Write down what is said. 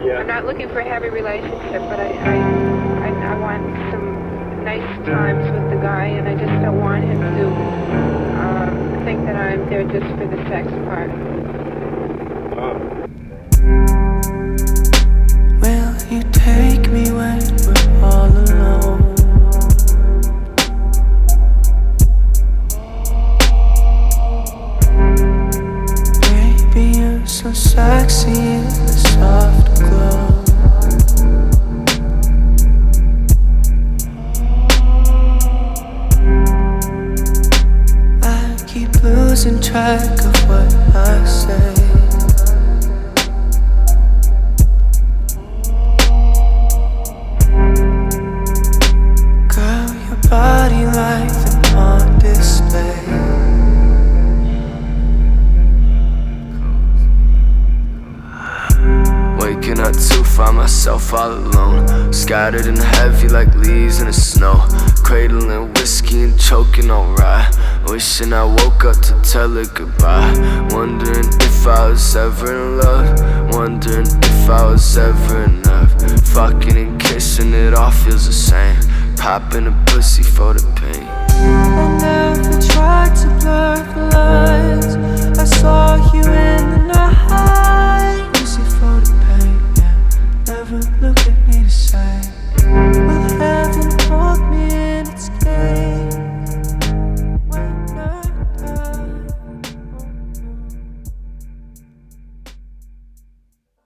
I'm not looking for a heavy relationship, but I want some nice times with the guy, and I just don't want him to think that I'm there just for the sex part. Will you take me when we're all alone? Baby, you're so sexy in the soft glow. I keep losing track of what I say. Girl, your body life on display. Waking up to find myself all alone, scattered and heavy like leaves in the snow, cradling whiskey and choking on rye, wishing I woke up to tell her goodbye. Wondering if I was ever in love, wondering if I was ever enough. Fucking and kissing, it all feels the same, popping a pussy for the pain. I never tried to blur the lines. I saw you in the night.